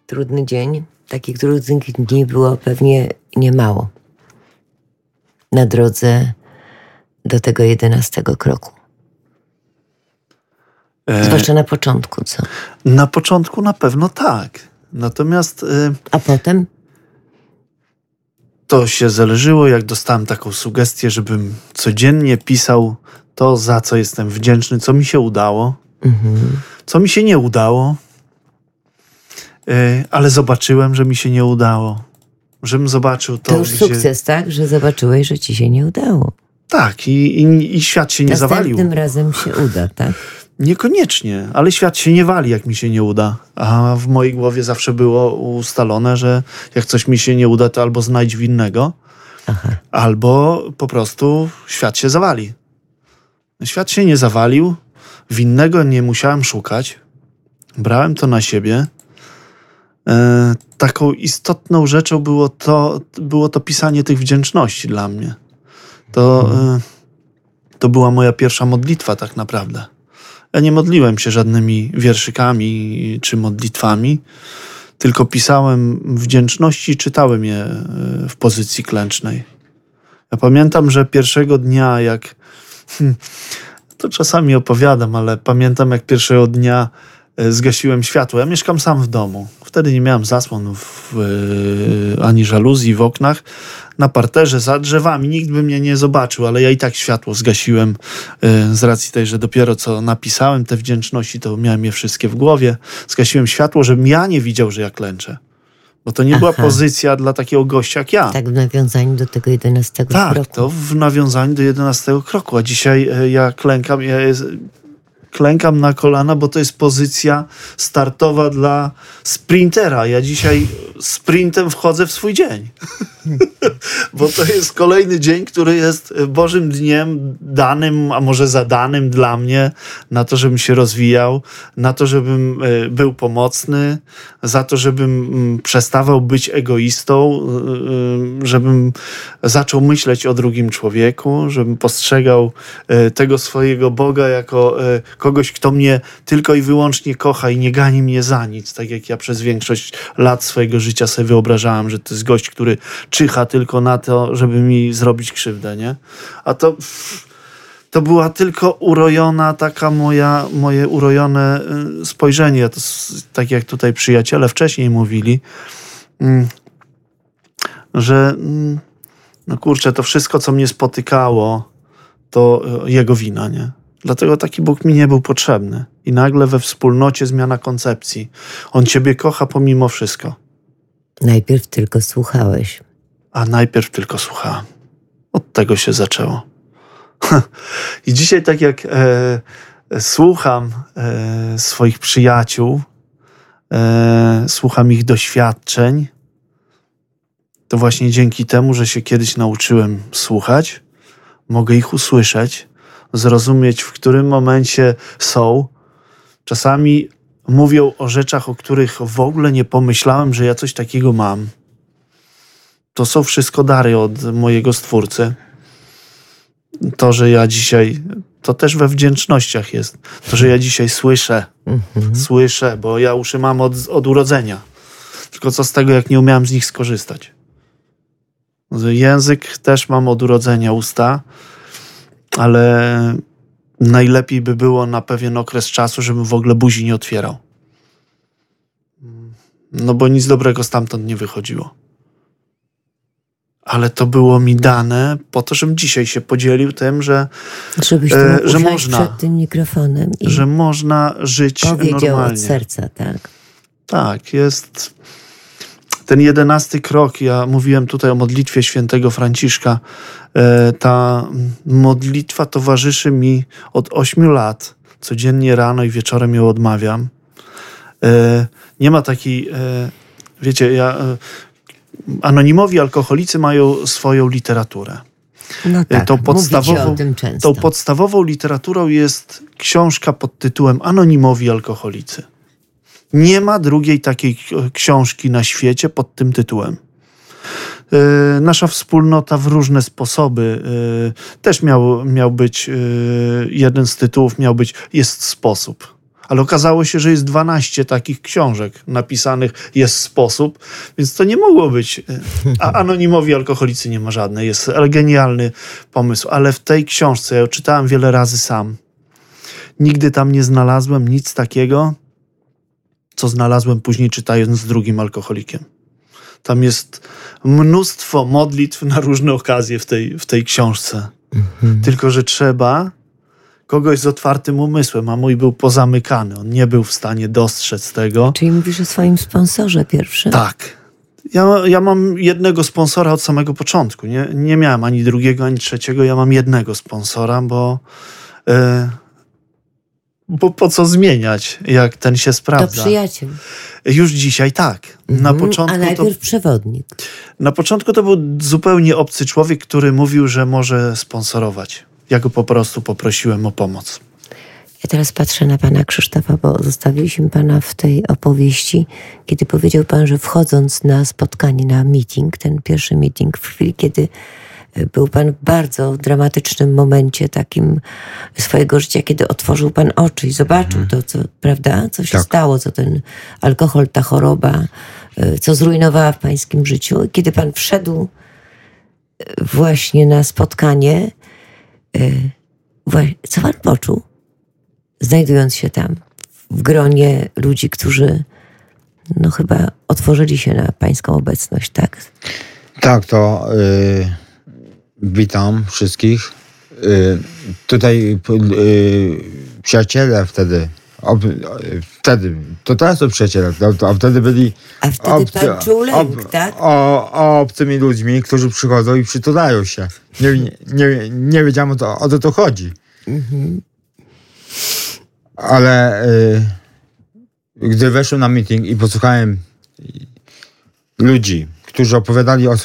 trudny dzień. Takich trudnych dni było pewnie niemało na drodze do tego 11 kroku. Zwłaszcza na początku, co? Na początku na pewno tak. Natomiast... A potem? To się zależyło, jak dostałem taką sugestię, żebym codziennie pisał to, za co jestem wdzięczny, co mi się udało, co mi się nie udało, ale zobaczyłem, że mi się nie udało. Żebym zobaczył to, to już sukces, tak? Że zobaczyłeś, że ci się nie udało. Tak, i świat się nie zawalił. Następnym razem się uda, tak? Niekoniecznie, ale świat się nie wali, jak mi się nie uda. A w mojej głowie zawsze było ustalone, że jak coś mi się nie uda, to albo znajdź winnego, albo po prostu świat się zawali. Świat się nie zawalił, winnego nie musiałem szukać. Brałem to na siebie. Taką istotną rzeczą było to pisanie tych wdzięczności dla mnie. To była moja pierwsza modlitwa tak naprawdę. Ja nie modliłem się żadnymi wierszykami czy modlitwami, tylko pisałem wdzięczności i czytałem je w pozycji klęcznej. Ja pamiętam, że pierwszego dnia, to czasami opowiadam, ale pamiętam, jak pierwszego dnia zgasiłem światło. Ja mieszkam sam w domu. Wtedy nie miałem zasłonów ani żaluzji w oknach. Na parterze, za drzewami. Nikt by mnie nie zobaczył, ale ja i tak światło zgasiłem z racji tej, że dopiero co napisałem te wdzięczności, to miałem je wszystkie w głowie. Zgasiłem światło, żebym ja nie widział, że ja klęczę. Bo to nie była pozycja dla takiego gościa jak ja. Tak, w nawiązaniu do tego 11 kroku. Tak, to w nawiązaniu do 11 kroku. A dzisiaj ja klękam na kolana, bo to jest pozycja startowa dla sprintera. Ja dzisiaj sprintem wchodzę w swój dzień. Bo to jest kolejny dzień, który jest Bożym dniem danym, a może zadanym dla mnie, na to, żebym się rozwijał, na to, żebym był pomocny, za to, żebym przestawał być egoistą, żebym zaczął myśleć o drugim człowieku, żebym postrzegał tego swojego Boga jako kogoś, kto mnie tylko i wyłącznie kocha i nie gani mnie za nic. Tak jak ja przez większość lat swojego życia sobie wyobrażałem, że to jest gość, który czyha tylko na to, żeby mi zrobić krzywdę, nie? A to była tylko urojona taka moje urojone spojrzenie. To tak jak tutaj przyjaciele wcześniej mówili, że no kurczę, to wszystko, co mnie spotykało, to jego wina, nie? Dlatego taki Bóg mi nie był potrzebny. I nagle we wspólnocie zmiana koncepcji. On ciebie kocha pomimo wszystko. Najpierw tylko słuchałeś. A najpierw tylko słuchałem. Od tego się zaczęło. I dzisiaj tak jak słucham swoich przyjaciół, słucham ich doświadczeń, to właśnie dzięki temu, że się kiedyś nauczyłem słuchać, mogę ich usłyszeć, zrozumieć, w którym momencie są. Czasami mówią o rzeczach, o których w ogóle nie pomyślałem, że ja coś takiego mam. To są wszystko dary od mojego Stwórcy. To, że ja dzisiaj, to też we wdzięcznościach jest. To, że ja dzisiaj słyszę, bo ja uszy mam od urodzenia. Tylko co z tego, jak nie umiałem z nich skorzystać. Język też mam od urodzenia, usta, ale najlepiej by było na pewien okres czasu, żebym w ogóle buzi nie otwierał. No bo nic dobrego stamtąd nie wychodziło. Ale to było mi dane po to, żebym dzisiaj się podzielił tym, że można przed tym mikrofonem i że można żyć powiedział normalnie. Od serca, tak? Tak, jest ten 11 krok. Ja mówiłem tutaj o modlitwie świętego Franciszka. Ta modlitwa towarzyszy mi od 8 lat. Codziennie rano i wieczorem ją odmawiam. Nie ma takiej, wiecie, anonimowi alkoholicy mają swoją literaturę. No tak, Tą podstawową literaturą jest książka pod tytułem Anonimowi alkoholicy. Nie ma drugiej takiej książki na świecie pod tym tytułem. Nasza wspólnota w różne sposoby też miał być, jeden z tytułów miał być Jest sposób. Ale okazało się, że jest 12 takich książek napisanych, jest sposób, więc to nie mogło być. A Anonimowi Alkoholicy nie ma żadnej. Jest genialny pomysł, ale w tej książce, ja ją czytałem wiele razy sam, nigdy tam nie znalazłem nic takiego, co znalazłem później czytając z drugim alkoholikiem. Tam jest mnóstwo modlitw na różne okazje w tej książce. Tylko że trzeba kogoś z otwartym umysłem, a mój był pozamykany. On nie był w stanie dostrzec tego. Czyli mówisz o swoim sponsorze pierwszym? Tak. Ja mam jednego sponsora od samego początku. Nie miałem ani drugiego, ani trzeciego. Ja mam jednego sponsora, bo po co zmieniać, jak ten się sprawdza? To przyjaciel. Już dzisiaj tak. Na początku a najpierw przewodnik. Na początku to był zupełnie obcy człowiek, który mówił, że może sponsorować. Ja go po prostu poprosiłem o pomoc. Ja teraz patrzę na pana Krzysztofa, bo zostawiliśmy pana w tej opowieści, kiedy powiedział pan, że wchodząc na spotkanie, na meeting, ten pierwszy meeting, w chwili, kiedy był pan w bardzo dramatycznym momencie takim swojego życia, kiedy otworzył pan oczy i zobaczył to, co, prawda, co się stało, co ten alkohol, ta choroba, co zrujnowała w pańskim życiu. I kiedy pan wszedł właśnie na spotkanie, co pan poczuł, znajdując się tam w gronie ludzi, którzy no chyba otworzyli się na pańską obecność, tak? Tak, to witam wszystkich. Tutaj przyjaciele wtedy, to teraz to przyjaciele, a wtedy byli A wtedy pan czuł lęk, tak? Obcymi ludźmi, którzy przychodzą i przytulają się. Nie wiedziałem, o co to chodzi. Ale gdy weszłem na meeting i posłuchałem ludzi, którzy opowiadali o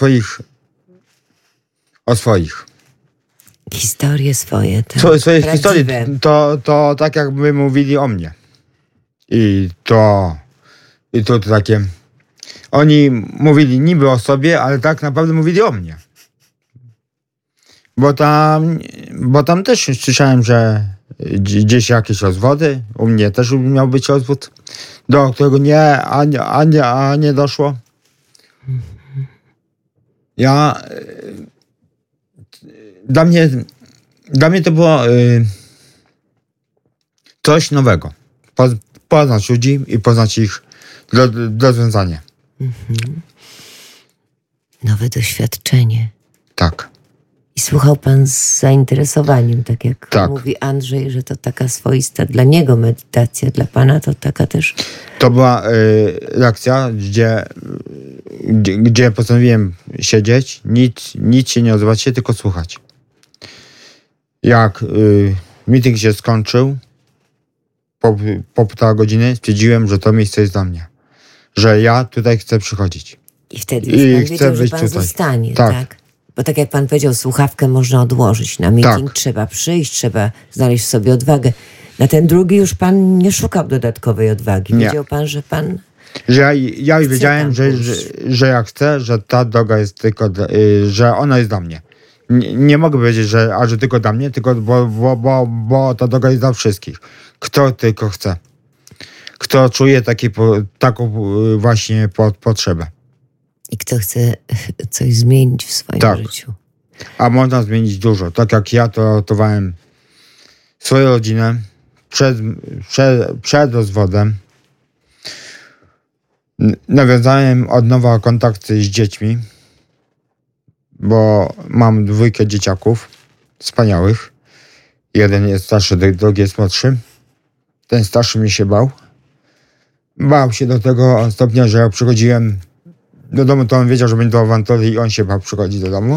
swoich. Historie swoje. Tak. Swoje historie. To tak jakby mówili o mnie. I to takie... Oni mówili niby o sobie, ale tak naprawdę mówili o mnie. Bo tam też słyszałem, że gdzieś jakieś rozwody. U mnie też miał być rozwód, do którego nie doszło. Dla mnie to było coś nowego. Poznać ludzi i poznać ich rozwiązanie. Nowe doświadczenie. Tak. I słuchał pan z zainteresowaniem, tak jak mówi Andrzej, że to taka swoista dla niego medytacja, dla pana to taka też... To była lekcja, gdzie postanowiłem siedzieć, nic się nie odzywać się, tylko słuchać. Jak meeting się skończył, po półtora godziny stwierdziłem, że to miejsce jest dla mnie. Że ja tutaj chcę przychodzić. I wtedy już pan wiedział, że pan zostanie, tak? Bo tak jak pan powiedział, słuchawkę można odłożyć. Na meeting trzeba przyjść, trzeba znaleźć w sobie odwagę. Na ten drugi już pan nie szukał dodatkowej odwagi. Wiedział pan, że pan... Że ja już wiedziałem, że ja chcę, że ta droga jest tylko, że ona jest dla mnie. Nie mogę powiedzieć, że tylko dla mnie, tylko bo ta droga jest dla wszystkich. Kto tylko chce. Kto czuje taką właśnie potrzebę. I kto chce coś zmienić w swoim życiu. A można zmienić dużo. Tak jak ja to ratowałem swoją rodzinę przed rozwodem. Nawiązałem od nowa kontakty z dziećmi, bo mam 2 dzieciaków wspaniałych. Jeden jest starszy, drugi jest młodszy. Ten starszy mi się bał. Bał się do tego stopnia, że jak przychodziłem do domu, to on wiedział, że będą awantury i on się bał przychodzić do domu.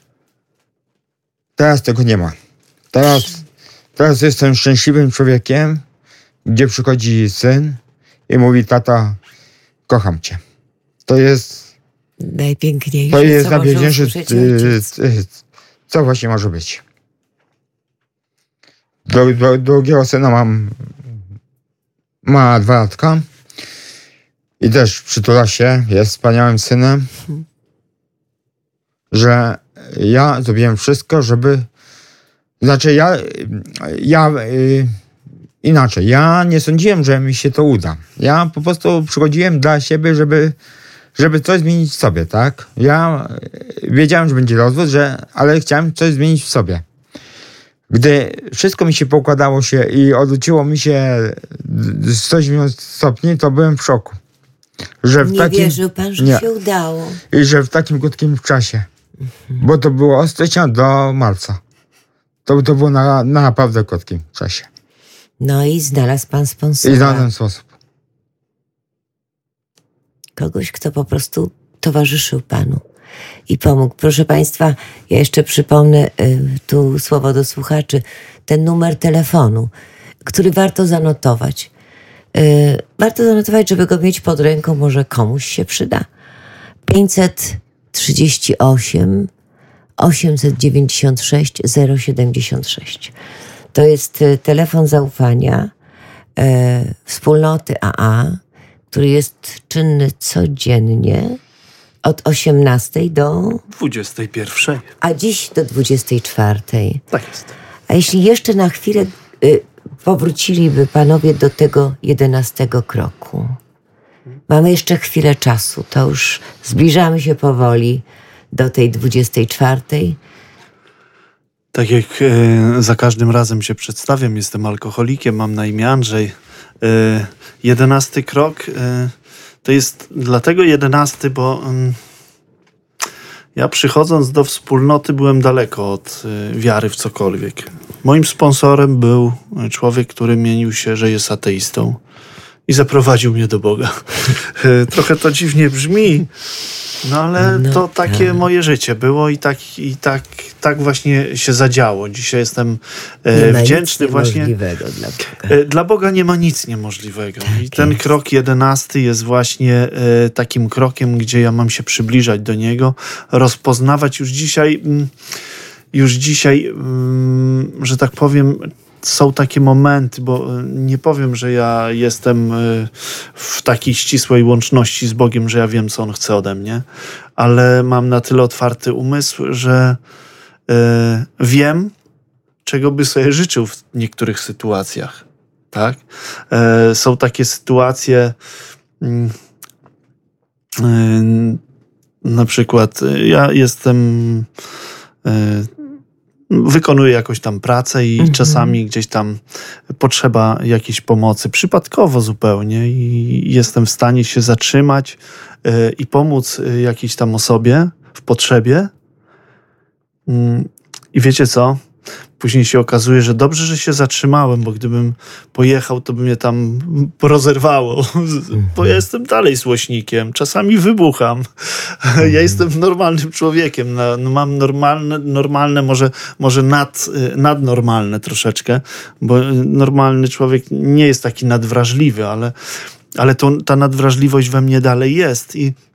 Teraz tego nie ma. Teraz jestem szczęśliwym człowiekiem, gdzie przychodzi syn i mówi: tata, kocham cię. To jest najpiękniejsze. To jest najpiękniejsze, co właśnie może być. Drugiego syna ma 2 latka i też przytula się, jest wspaniałym synem, że ja zrobiłem wszystko, żeby... Znaczy ja inaczej. Ja nie sądziłem, że mi się to uda. Ja po prostu przychodziłem dla siebie, żeby coś zmienić w sobie, tak? Ja wiedziałem, że będzie rozwód, ale chciałem coś zmienić w sobie. Gdy wszystko mi się poukładało i odwróciło mi się 180 stopni, to byłem w szoku. Że w wierzył pan, że się udało. I że w takim krótkim czasie. Bo to było od stycznia do marca. To było na naprawdę krótkim czasie. No i znalazł pan sponsora. I znalazłem sposób. Kogoś, kto po prostu towarzyszył panu i pomógł. Proszę państwa, ja jeszcze przypomnę tu słowo do słuchaczy, ten numer telefonu, który warto zanotować. Warto zanotować, żeby go mieć pod ręką, może komuś się przyda. 538 896 076. To jest telefon zaufania wspólnoty AA, który jest czynny codziennie od 18 do 21. A dziś do 24. Tak jest. A jeśli jeszcze na chwilę powróciliby panowie do tego 11 kroku. Mamy jeszcze chwilę czasu, to już zbliżamy się powoli do tej 24. Tak jak za każdym razem się przedstawiam, jestem alkoholikiem, mam na imię Andrzej. 11 krok to jest dlatego 11, bo ja przychodząc do wspólnoty byłem daleko od wiary w cokolwiek. Moim sponsorem był człowiek, który mienił się, że jest ateistą i zaprowadził mnie do Boga. Trochę to dziwnie brzmi, no ale to takie moje życie było i tak właśnie się zadziało. Dzisiaj jestem wdzięczny właśnie. Dla Boga nie ma nic niemożliwego. Tak, i ten krok 11 jest właśnie takim krokiem, gdzie ja mam się przybliżać do Niego, rozpoznawać już dzisiaj, że tak powiem, są takie momenty, bo nie powiem, że ja jestem w takiej ścisłej łączności z Bogiem, że ja wiem, co On chce ode mnie, ale mam na tyle otwarty umysł, że wiem, czego by sobie życzył w niektórych sytuacjach. Tak? Są takie sytuacje, na przykład ja jestem... wykonuję jakąś tam pracę i czasami gdzieś tam potrzeba jakiejś pomocy, przypadkowo zupełnie, i jestem w stanie się zatrzymać i pomóc jakiejś tam osobie w potrzebie. I wiecie co? Później się okazuje, że dobrze, że się zatrzymałem, bo gdybym pojechał, to by mnie tam rozerwało. Bo ja jestem dalej złośnikiem. Czasami wybucham. Ja jestem normalnym człowiekiem. Mam normalne może nadnormalne troszeczkę, bo normalny człowiek nie jest taki nadwrażliwy, ale ta nadwrażliwość we mnie dalej jest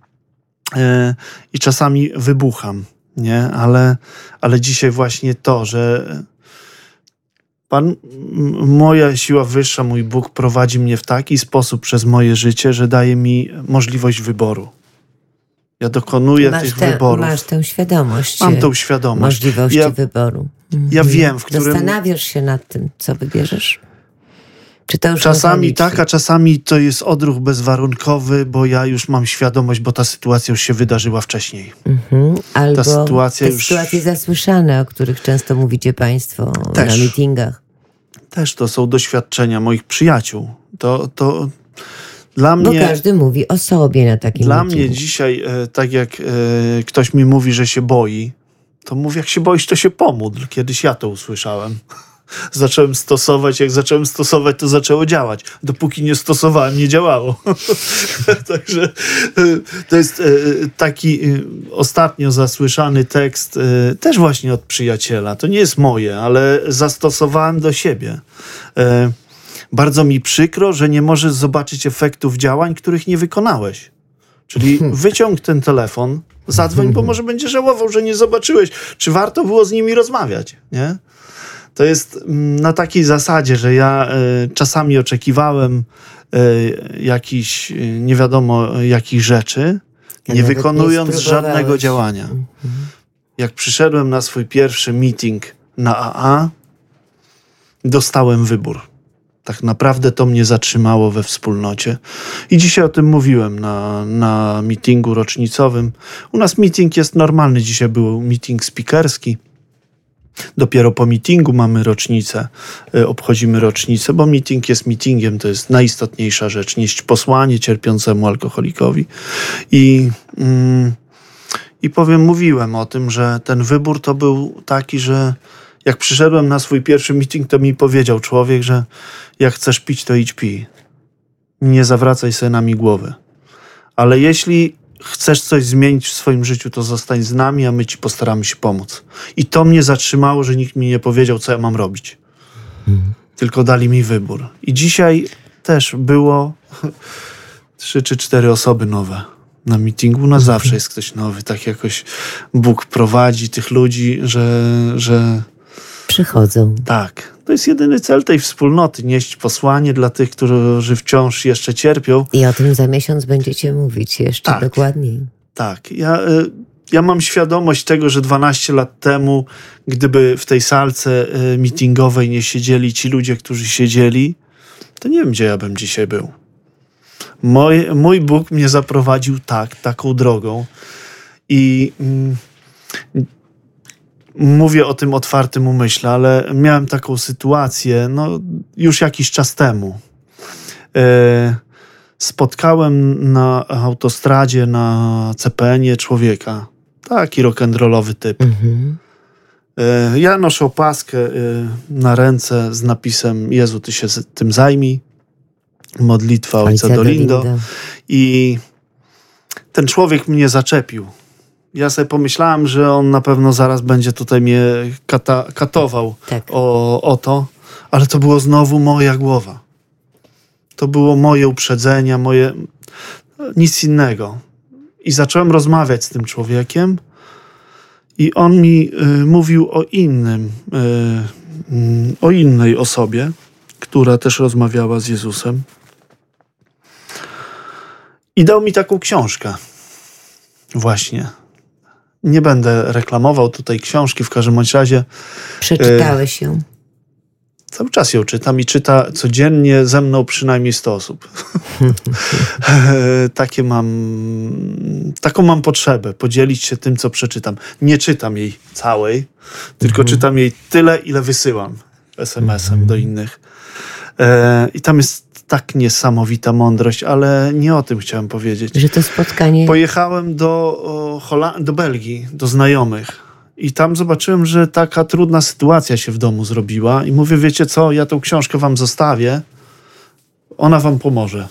i czasami wybucham. Nie? Ale dzisiaj właśnie to, że moja siła wyższa, mój Bóg prowadzi mnie w taki sposób przez moje życie, że daje mi możliwość wyboru. Ja dokonuję tych wyborów. Masz tę świadomość. Mam tą świadomość. Możliwości wyboru. Ja wiem, w którym... Zastanawiasz się nad tym, co wybierzesz? Czy to już czasami tak, a czasami to jest odruch bezwarunkowy, bo ja już mam świadomość, bo ta sytuacja już się wydarzyła wcześniej. Albo sytuacje zasłyszane, o których często mówicie państwo na meetingach. Też to są doświadczenia moich przyjaciół. To dla mnie... Bo każdy mówi o sobie na takim Dla meetingu. mnie dzisiaj, tak jak ktoś mi mówi, że się boi, to mówię, jak się boisz, to się pomódl. Kiedyś ja to usłyszałem. Zacząłem stosować, jak zacząłem stosować, to zaczęło działać. Dopóki nie stosowałem, nie działało. Także to jest taki ostatnio zasłyszany tekst, też właśnie od przyjaciela. To nie jest moje, ale zastosowałem do siebie. Bardzo mi przykro, że nie możesz zobaczyć efektów działań, których nie wykonałeś. Czyli wyciąg ten telefon, zadzwoń, bo może będzie żałował, że nie zobaczyłeś. Czy warto było z nimi rozmawiać, nie? To jest na takiej zasadzie, że ja czasami oczekiwałem jakichś nie wiadomo jakich rzeczy, nie wykonując żadnego działania. Jak przyszedłem na swój pierwszy meeting na AA, dostałem wybór. Tak naprawdę to mnie zatrzymało we wspólnocie. I dzisiaj o tym mówiłem na meetingu rocznicowym. U nas meeting jest normalny. Dzisiaj był meeting speakerski. Dopiero po meetingu mamy rocznicę, obchodzimy rocznicę, bo meeting jest meetingiem, to jest najistotniejsza rzecz, nieść posłanie cierpiącemu alkoholikowi. I mówiłem o tym, że ten wybór to był taki, że jak przyszedłem na swój pierwszy meeting, to mi powiedział człowiek, że jak chcesz pić, to idź pij. Nie zawracaj sobie nami głowy. Ale jeśli chcesz coś zmienić w swoim życiu, to zostań z nami, a my ci postaramy się pomóc. I to mnie zatrzymało, że nikt mi nie powiedział, co ja mam robić. Tylko dali mi wybór. I dzisiaj też było 3 czy 4 osoby nowe na meetingu. U nas zawsze jest ktoś nowy. Tak jakoś Bóg prowadzi tych ludzi, że Przychodzą. tak. To jest jedyny cel tej wspólnoty. Nieść posłanie dla tych, którzy wciąż jeszcze cierpią. I o tym za miesiąc będziecie mówić jeszcze Tak. dokładniej. Tak. Ja mam świadomość tego, że 12 lat temu, gdyby w tej salce meetingowej nie siedzieli ci ludzie, którzy siedzieli, to nie wiem, gdzie ja bym dzisiaj był. Mój Bóg mnie zaprowadził taką drogą i mówię o tym otwartym umyśle, ale miałem taką sytuację już jakiś czas temu. Spotkałem na autostradzie, na CPN-ie człowieka. Taki rock'n'rollowy typ. Ja noszę opaskę na ręce z napisem Jezu, Ty się tym zajmij. Modlitwa Ojca Dolindo. I ten człowiek mnie zaczepił. Ja sobie pomyślałem, że on na pewno zaraz będzie tutaj mnie katował o to, ale to było znowu moja głowa. To było moje uprzedzenia, nic innego. I zacząłem rozmawiać z tym człowiekiem i on mi mówił o innej osobie, która też rozmawiała z Jezusem. I dał mi taką książkę. Właśnie. Nie będę reklamował tutaj książki, w każdym razie. Przeczytałeś ją? Cały czas ją czytam i czyta codziennie ze mną przynajmniej 100 osób. Taką mam potrzebę, podzielić się tym, co przeczytam. Nie czytam jej całej, tylko czytam jej tyle, ile wysyłam SMS-em do innych. I tam jest tak niesamowita mądrość, ale nie o tym chciałem powiedzieć. Że to spotkanie... Pojechałem do Belgii, do znajomych. I tam zobaczyłem, że taka trudna sytuacja się w domu zrobiła. I mówię, wiecie co, ja tą książkę wam zostawię. Ona wam pomoże.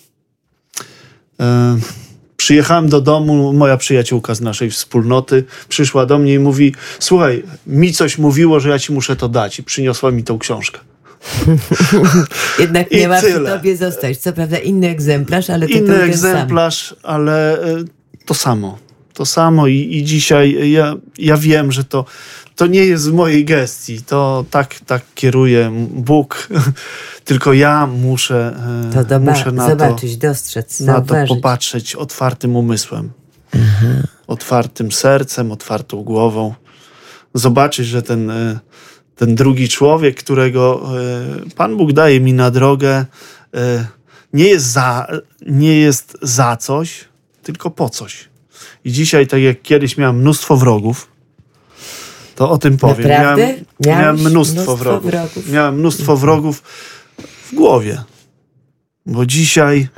Przyjechałem do domu, moja przyjaciółka z naszej wspólnoty przyszła do mnie i mówi, słuchaj, mi coś mówiło, że ja ci muszę to dać. I przyniosła mi tą książkę. Jednak nie ma przy tobie zostać. Co prawda inny egzemplarz, ale tytuł inny egzemplarz, ale to samo. To samo i dzisiaj ja wiem, że to nie jest w mojej gestii. To tak kieruje Bóg. Tylko ja muszę na zobaczyć, dostrzec, zauważyć. Na to popatrzeć otwartym umysłem. Otwartym sercem, otwartą głową. Zobaczyć, że ten drugi człowiek, którego Pan Bóg daje mi na drogę, nie jest za coś, tylko po coś. I dzisiaj, tak jak kiedyś miałem mnóstwo wrogów, to o tym powiem. Miałem mnóstwo wrogów. Miałem mnóstwo wrogów w głowie. Bo dzisiaj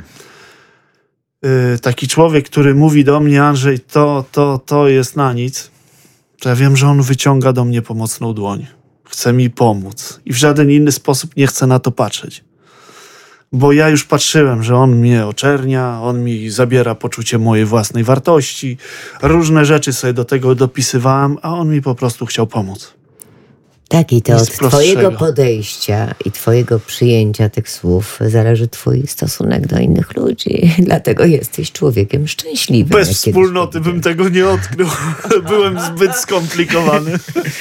taki człowiek, który mówi do mnie, Andrzej, to jest na nic, to ja wiem, że on wyciąga do mnie pomocną dłoń. Chce mi pomóc. I w żaden inny sposób nie chcę na to patrzeć. Bo ja już patrzyłem, że on mnie oczernia, on mi zabiera poczucie mojej własnej wartości. Różne rzeczy sobie do tego dopisywałem, a on mi po prostu chciał pomóc. Tak, i to od twojego podejścia i twojego przyjęcia tych słów zależy twój stosunek do innych ludzi. Dlatego jesteś człowiekiem szczęśliwym. Bez wspólnoty bym tego nie odkrył. Byłem zbyt skomplikowany.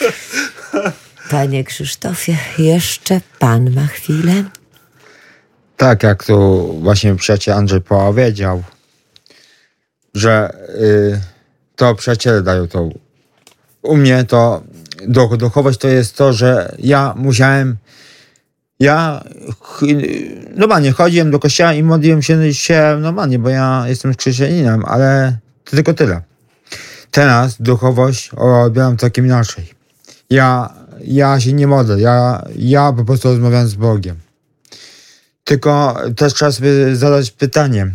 Panie Krzysztofie, jeszcze pan ma chwilę? Tak, jak tu właśnie przyjaciel Andrzej powiedział, że to przyjaciele dają to. U mnie to duchowość to jest to, że ja musiałem Ja normalnie chodziłem do kościoła i modliłem się normalnie, bo ja jestem chrześcijaninem, ale to tylko tyle. Teraz duchowość odbieram całkiem inaczej. Ja się nie modlę, ja po prostu rozmawiam z Bogiem. Tylko też trzeba sobie zadać pytanie,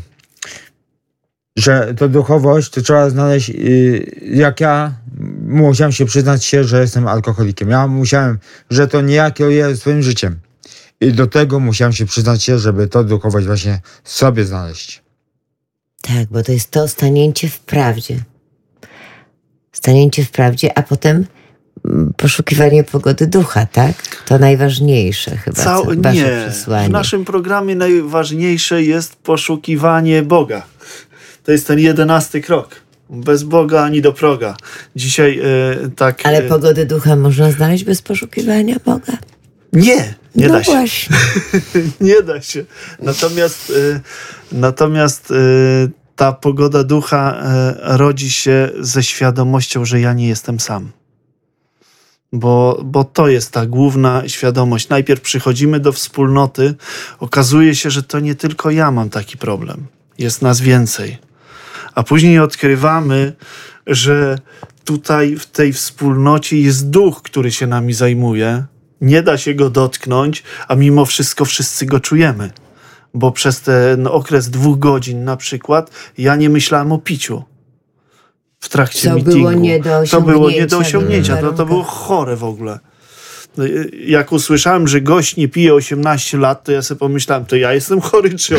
że to duchowość to trzeba znaleźć, jak ja musiałem się przyznać się, że jestem alkoholikiem. Ja musiałem, że to nie ja kieruję swoim życiem. I do tego musiałem się przyznać się, żeby to duchowość właśnie sobie znaleźć. Tak, bo to jest to stanięcie w prawdzie. Stanięcie w prawdzie, a potem poszukiwanie pogody ducha, tak? To najważniejsze chyba, wasze przesłanie. W naszym programie najważniejsze jest poszukiwanie Boga. To jest ten 11 krok. Bez Boga ani do proga. Dzisiaj tak... Ale pogody ducha można znaleźć bez poszukiwania Boga? Nie da się. Właśnie. Nie da się. Natomiast ta pogoda ducha rodzi się ze świadomością, że ja nie jestem sam. Bo to jest ta główna świadomość. Najpierw przychodzimy do wspólnoty, okazuje się, że to nie tylko ja mam taki problem. Jest nas więcej. A później odkrywamy, że tutaj w tej wspólnocie jest duch, który się nami zajmuje. Nie da się go dotknąć, a mimo wszystko wszyscy go czujemy. Bo przez ten okres 2 godzin na przykład ja nie myślałem o piciu w trakcie meetingu. To było nie do osiągnięcia. To było chore w ogóle. Jak usłyszałem, że gość nie pije 18 lat, to ja sobie pomyślałem, to ja jestem chory czy on?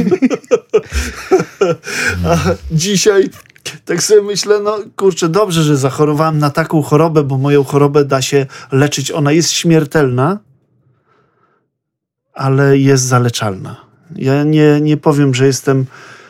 A dzisiaj tak sobie myślę, no kurczę, dobrze, że zachorowałem na taką chorobę, bo moją chorobę da się leczyć. Ona jest śmiertelna, ale jest zaleczalna. Ja nie powiem, że jestem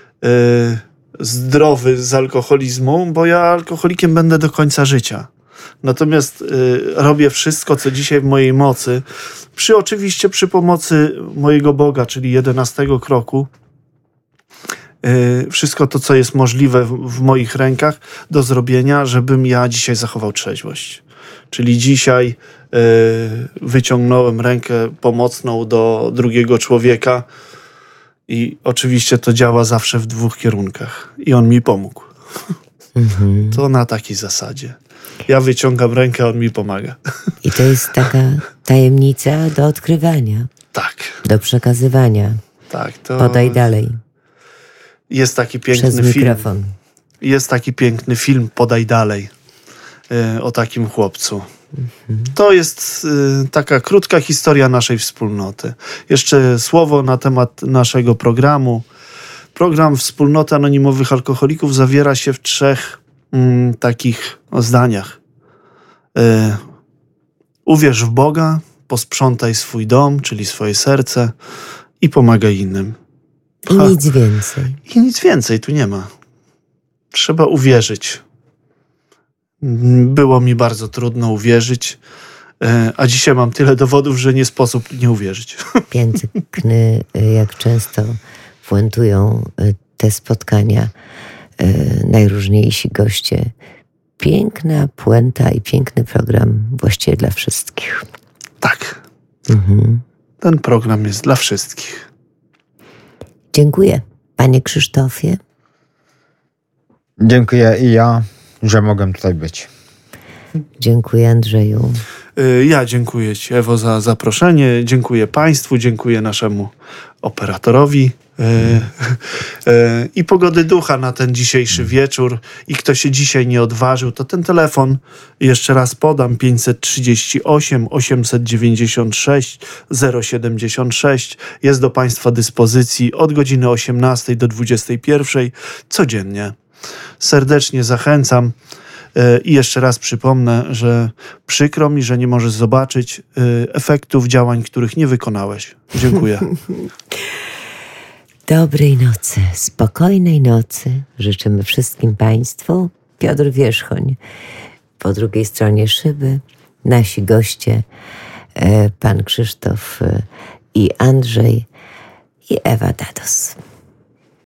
zdrowy z alkoholizmu, bo ja alkoholikiem będę do końca życia. Natomiast robię wszystko, co dzisiaj w mojej mocy, oczywiście przy pomocy mojego Boga, czyli 11 kroku, wszystko to, co jest możliwe w moich rękach do zrobienia, żebym ja dzisiaj zachował trzeźwość. Czyli dzisiaj wyciągnąłem rękę pomocną do drugiego człowieka i oczywiście to działa zawsze w 2 kierunkach. I on mi pomógł. To na takiej zasadzie. Ja wyciągam rękę, on mi pomaga. I to jest taka tajemnica do odkrywania. Tak. Do przekazywania. Tak. To podaj dalej. Jest taki piękny Przez mikrofon. film. Jest taki piękny film Podaj dalej. O takim chłopcu. To jest taka krótka historia naszej wspólnoty. Jeszcze słowo na temat naszego programu. Program Wspólnoty Anonimowych Alkoholików zawiera się w 3 takich zdaniach. Uwierz w Boga, posprzątaj swój dom, czyli swoje serce i pomagaj innym. I nic więcej. I nic więcej tu nie ma. Trzeba uwierzyć. Było mi bardzo trudno uwierzyć, a dzisiaj mam tyle dowodów, że nie sposób nie uwierzyć. Piękny, jak często puentują te spotkania najróżniejsi goście. Piękna puenta i piękny program właściwie dla wszystkich. Tak. Ten program jest dla wszystkich. Dziękuję, panie Krzysztofie. Dziękuję i ja, że mogłem tutaj być. Dziękuję, Andrzeju. Ja dziękuję ci, Ewo, za zaproszenie. Dziękuję państwu, dziękuję naszemu operatorowi i pogody ducha na ten dzisiejszy wieczór. I kto się dzisiaj nie odważył, to ten telefon jeszcze raz podam: 538 896 076 jest do państwa dyspozycji od godziny 18 do 21 codziennie. Serdecznie zachęcam. I jeszcze raz przypomnę, że przykro mi, że nie możesz zobaczyć efektów działań, których nie wykonałeś. Dziękuję. Dobrej nocy, spokojnej nocy życzymy wszystkim państwu. Piotr Wierzchoń po drugiej stronie szyby, nasi goście, pan Krzysztof i Andrzej i Ewa Dados.